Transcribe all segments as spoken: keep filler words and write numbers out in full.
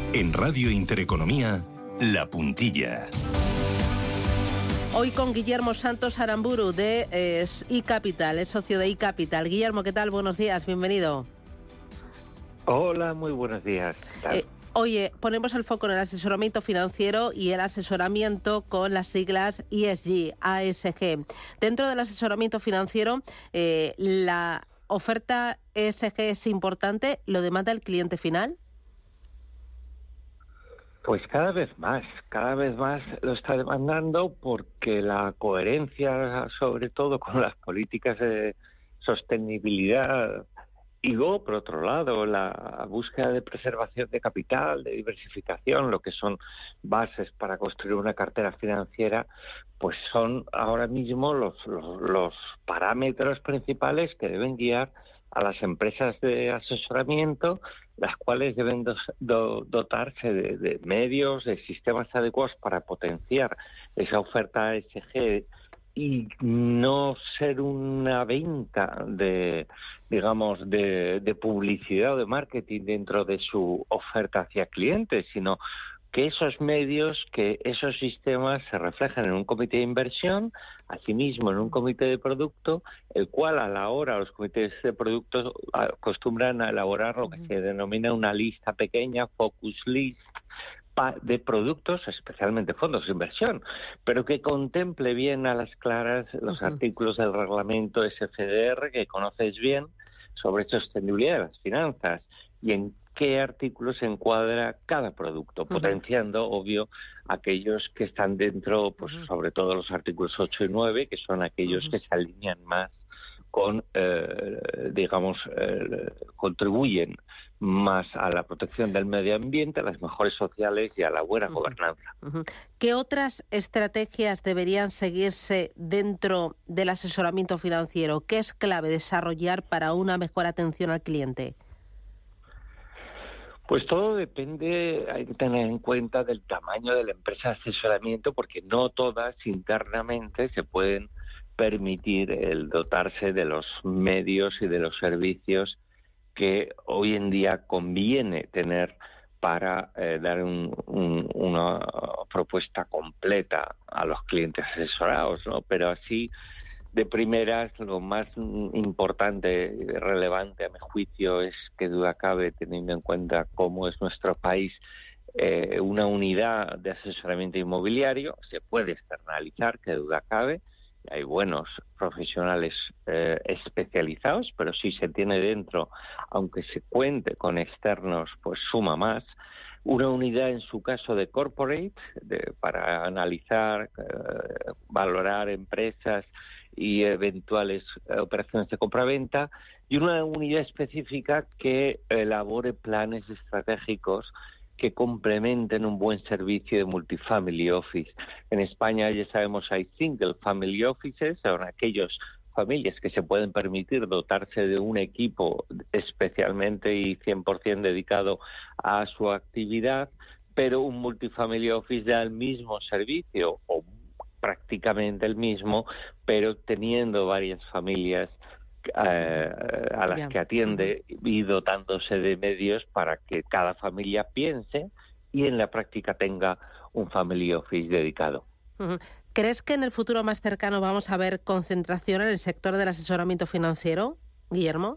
En Radio Intereconomía, La Puntilla. Hoy con Guillermo Santos Aramburu de eh, iCapital, es socio de iCapital. Guillermo, ¿qué tal? Buenos días, bienvenido. Hola, muy buenos días. Eh, oye, ponemos el foco en el asesoramiento financiero y el asesoramiento con las siglas E S G, A S G. Dentro del asesoramiento financiero, eh, ¿la oferta E S G es importante? ¿Lo demanda el cliente final? Pues cada vez más, cada vez más lo está demandando porque la coherencia, sobre todo con las políticas de sostenibilidad, y luego, por otro lado, la búsqueda de preservación de capital, de diversificación, lo que son bases para construir una cartera financiera, pues son ahora mismo los, los, los parámetros principales que deben guiar a las empresas de asesoramiento, las cuales deben dos, do, dotarse de, de medios, de sistemas adecuados para potenciar esa oferta E S G y no ser una venta de, digamos, de, de publicidad o de marketing dentro de su oferta hacia clientes, sino que esos medios, que esos sistemas se reflejan en un comité de inversión, asimismo en un comité de producto, el cual a la hora los comités de productos acostumbran a elaborar lo que se denomina una lista pequeña, focus list, de productos, especialmente fondos de inversión, pero que contemple bien a las claras los uh-huh. artículos del reglamento S F D R que conoces bien sobre sostenibilidad de las finanzas y en qué artículos se encuadra cada producto, uh-huh. potenciando, obvio, aquellos que están dentro, pues uh-huh. sobre todo los artículos ocho y nueve, que son aquellos uh-huh. que se alinean más con, eh, digamos, eh, contribuyen más a la protección del medio ambiente, a las mejores sociales y a la buena uh-huh. gobernanza. Uh-huh. ¿Qué otras estrategias deberían seguirse dentro del asesoramiento financiero? ¿Qué es clave desarrollar para una mejor atención al cliente? Pues todo depende, hay que tener en cuenta del tamaño de la empresa de asesoramiento, porque no todas internamente se pueden permitir el dotarse de los medios y de los servicios que hoy en día conviene tener para eh, dar un, un, una propuesta completa a los clientes asesorados, ¿no? Pero así, de primeras, lo más importante y relevante a mi juicio es que duda cabe, teniendo en cuenta cómo es nuestro país, eh, una unidad de asesoramiento inmobiliario se puede externalizar, que duda cabe. Hay buenos profesionales eh, especializados, pero si se tiene dentro, aunque se cuente con externos, pues suma más. Una unidad, en su caso, de corporate, de, para analizar, eh, valorar empresas y eventuales eh, operaciones de compraventa, y una unidad específica que elabore planes estratégicos que complementen un buen servicio de multifamily office. En España, ya sabemos, hay single family offices, son aquellas familias que se pueden permitir dotarse de un equipo especialmente y cien por ciento dedicado a su actividad, pero un multifamily office da el mismo servicio o prácticamente el mismo, pero teniendo varias familias Eh, a las Bien. que atiende y dotándose de medios para que cada familia piense y en la práctica tenga un family office dedicado. Uh-huh. ¿Crees que en el futuro más cercano vamos a ver concentración en el sector del asesoramiento financiero, Guillermo?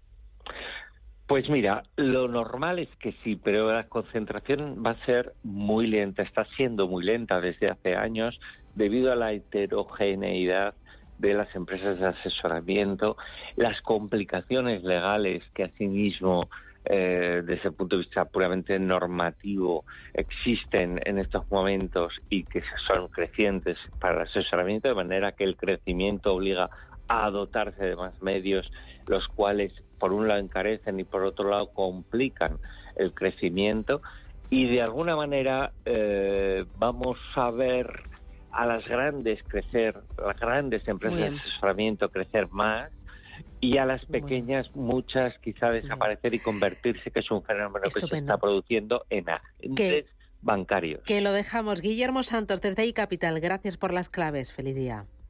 Pues mira, lo normal es que sí, pero la concentración va a ser muy lenta, está siendo muy lenta desde hace años debido a la heterogeneidad de las empresas de asesoramiento, las complicaciones legales que asimismo, eh, desde el punto de vista puramente normativo, existen en estos momentos y que son crecientes para el asesoramiento, de manera que el crecimiento obliga a dotarse de más medios, los cuales por un lado encarecen y por otro lado complican el crecimiento, y de alguna manera eh, vamos a ver a las grandes crecer, las grandes empresas de asesoramiento crecer más, y a las pequeñas bueno. muchas quizá desaparecer y convertirse, que es un fenómeno Estupendo. que se está produciendo en agentes bancarios. Que lo dejamos. Guillermo Santos, desde iCapital, gracias por las claves. Feliz día.